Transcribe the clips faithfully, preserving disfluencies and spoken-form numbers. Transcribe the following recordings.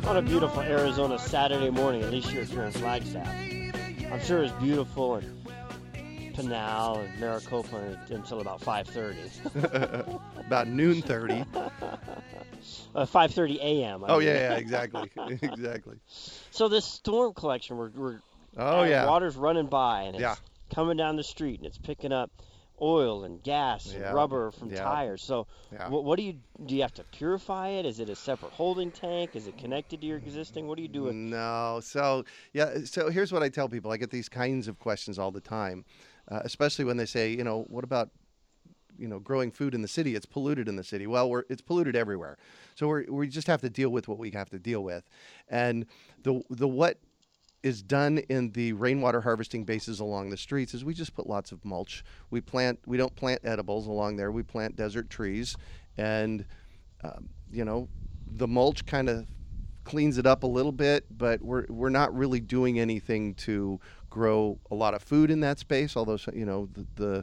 On a beautiful Arizona Saturday morning, at least here if you're in Flagstaff. I'm sure it's beautiful in Pinal and Maricopa until about five thirty. About noon thirty. uh, five thirty a.m. I Oh, mean. yeah, yeah, exactly. exactly. So this storm collection, we're, we're Oh, uh, yeah. water's running by, and it's Yeah. coming down the street, and it's picking up oil and gas and Yeah. rubber from Yeah. tires. So Yeah. what, what do you do? You have to purify it? Is it a separate holding tank? Is it connected to your existing? What do you do with? No. So, yeah, so here's what I tell people. I get these kinds of questions all the time, uh, especially when they say, you know, what about, you know, growing food in the city? It's polluted in the city. Well, we're, it's polluted everywhere. So we're, we just have to deal with what we have to deal with. And the the what is done in the rainwater harvesting bases along the streets is we just put lots of mulch. We plant, we don't plant edibles along there. We plant desert trees, and um, you know, the mulch kind of cleans it up a little bit, but we're we're not really doing anything to grow a lot of food in that space. Although, you know, the, the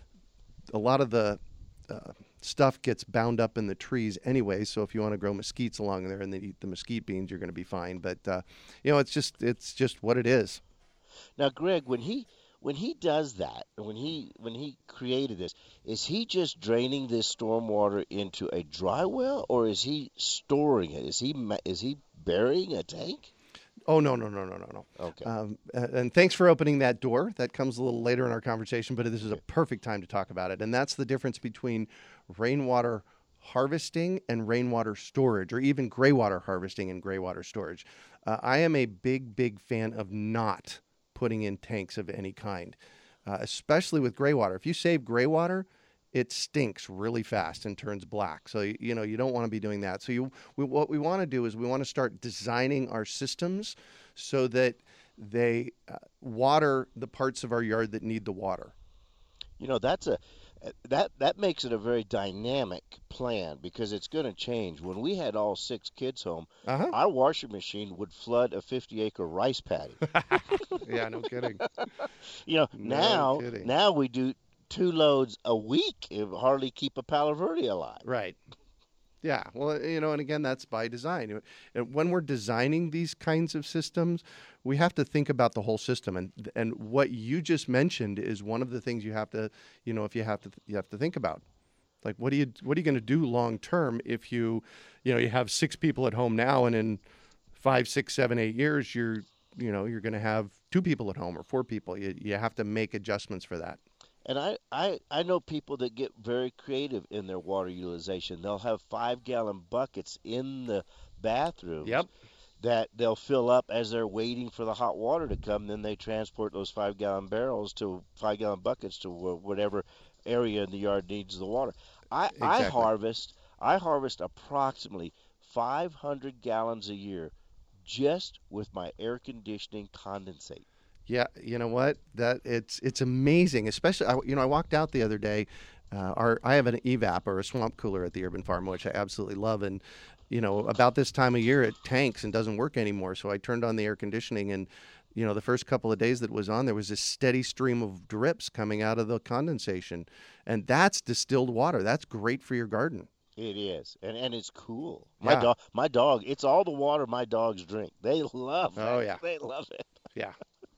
a lot of the uh, stuff gets bound up in the trees anyway. So if you want to grow mesquites along there and then eat the mesquite beans, you're going to be fine. But uh, you know, it's just it's just what it is. Now, Greg, when he when he does that, when he when he created this, is he just draining this stormwater into a dry well, or is he storing it? Is he ma- is he burying a tank? Oh, no, no, no, no, no, no. Okay. Um, and and thanks for opening that door. That comes a little later in our conversation, but this is a perfect time to talk about it. And that's the difference between rainwater harvesting and rainwater storage, or even graywater harvesting and graywater storage. Uh, I am a big, big fan of not putting in tanks of any kind, uh, especially with graywater. If you save graywater, it stinks really fast and turns black. So, you know, you don't want to be doing that. So you, we, what we want to do is we want to start designing our systems so that they uh, water the parts of our yard that need the water. You know, that's a that that makes it a very dynamic plan, because it's going to change. When we had all six kids home, Uh-huh. our washing machine would flood a fifty-acre rice paddy. Yeah, no kidding. You know, No now kidding. now we do two loads a week and hardly keep a Palo Verde alive. Right. Yeah. Well, you know, and again, that's by design. And when we're designing these kinds of systems, we have to think about the whole system. And and what you just mentioned is one of the things you have to, you know, if you have to, you have to think about. Like, what do you, what are you going to do long term if you, you know, you have six people at home now, and in five, six, seven, eight years, you're, you know, you're going to have two people at home or four people. You you have to make adjustments for that. And I, I, I know people that get very creative in their water utilization. They'll have five gallon buckets in the bathrooms Yep. that they'll fill up as they're waiting for the hot water to come. Then they transport those five gallon barrels to five gallon buckets to wh- whatever area in the yard needs the water. I, I Exactly. harvest I harvest approximately five hundred gallons a year just with my air conditioning condensate. Yeah, you know what? That it's it's amazing. Especially, I, you know, I walked out the other day. Uh, our I have an E V A P, or a swamp cooler, at the urban farm, which I absolutely love. And you know, about this time of year, it tanks and doesn't work anymore. So I turned on the air conditioning, and you know, the first couple of days that it was on, there was this steady stream of drips coming out of the condensation, and that's distilled water. That's great for your garden. It is, and and it's cool. My Yeah. dog, my dog, it's all the water my dogs drink. They love it. Oh, yeah. They love it. Yeah.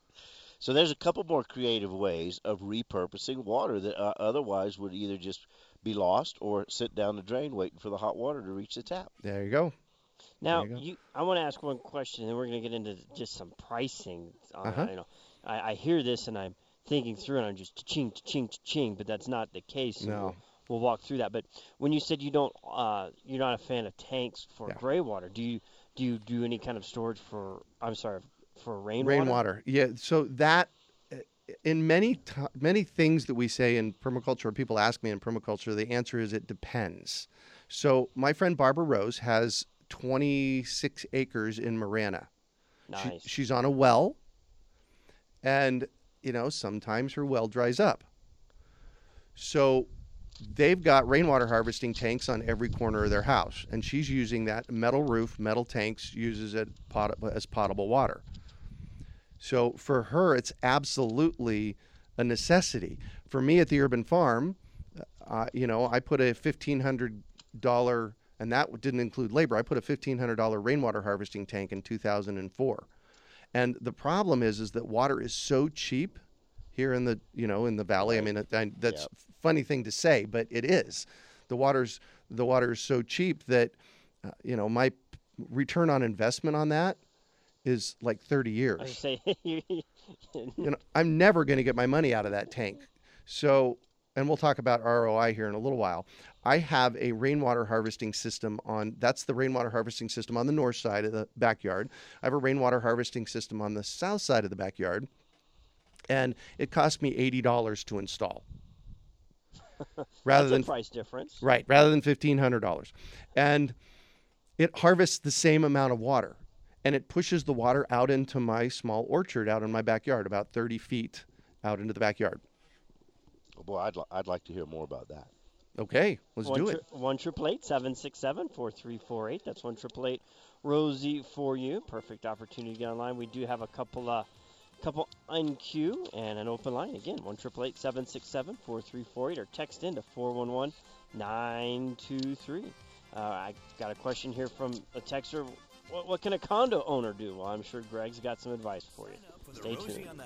So there's a couple more creative ways of repurposing water that uh, otherwise would either just be lost or sit down the drain waiting for the hot water to reach the tap. There you go. Now, There you go. you, I want to ask one question, and we're going to get into just some pricing. On, Uh-huh. You know, I, I hear this, and I'm thinking through, and I'm just ching, ching, ching, but that's not the case. and No. We'll, we'll walk through that. But when you said you don't, uh, you're not a fan of tanks for Yeah. gray water, do you do you do any kind of storage for? I'm sorry, for rainwater. Rainwater. Yeah. So that, uh, in many t- many things that we say in permaculture, or people ask me in permaculture, the answer is it depends. So my friend Barbara Rose has twenty-six acres in Marana. She- Nice. she's on a well, and you know, sometimes her well dries up. So they've got rainwater harvesting tanks on every corner of their house, and she's using that metal roof, metal tanks, uses it pot- as potable water. So for her, it's absolutely a necessity. For me at the urban farm, uh, you know, I put a fifteen hundred dollars and that didn't include labor. I put a fifteen hundred dollars rainwater harvesting tank in two thousand four. And the problem is is that water is so cheap here in the, you know, in the valley. I mean, it, I, that's Yep. a funny thing to say, but it is. The water's the water is so cheap that uh, you know, my return on investment on that is like thirty years. I say, You know, I'm never going to get my money out of that tank. So, and we'll talk about R O I here in a little while. I have a rainwater harvesting system on, that's the rainwater harvesting system on the north side of the backyard. I have a rainwater harvesting system on the south side of the backyard, and it cost me eighty dollars to install. Rather that's than a price difference. Right, rather than fifteen hundred dollars. And it harvests the same amount of water, and it pushes the water out into my small orchard out in my backyard, about thirty feet out into the backyard. Oh, boy, I'd, li- I'd like to hear more about that. Okay, let's One do tri- it. One triple eight seven six seven four three four eight. That's one triple eight Rosie for you. Perfect opportunity to get online. We do have a couple uh couple on queue and an open line again. One triple eight seven six seven four three four eight or text in to four one one nine two three. Uh, I got a question here from a texter. What, what can a condo owner do? Well, I'm sure Greg's got some advice for you. Stay tuned.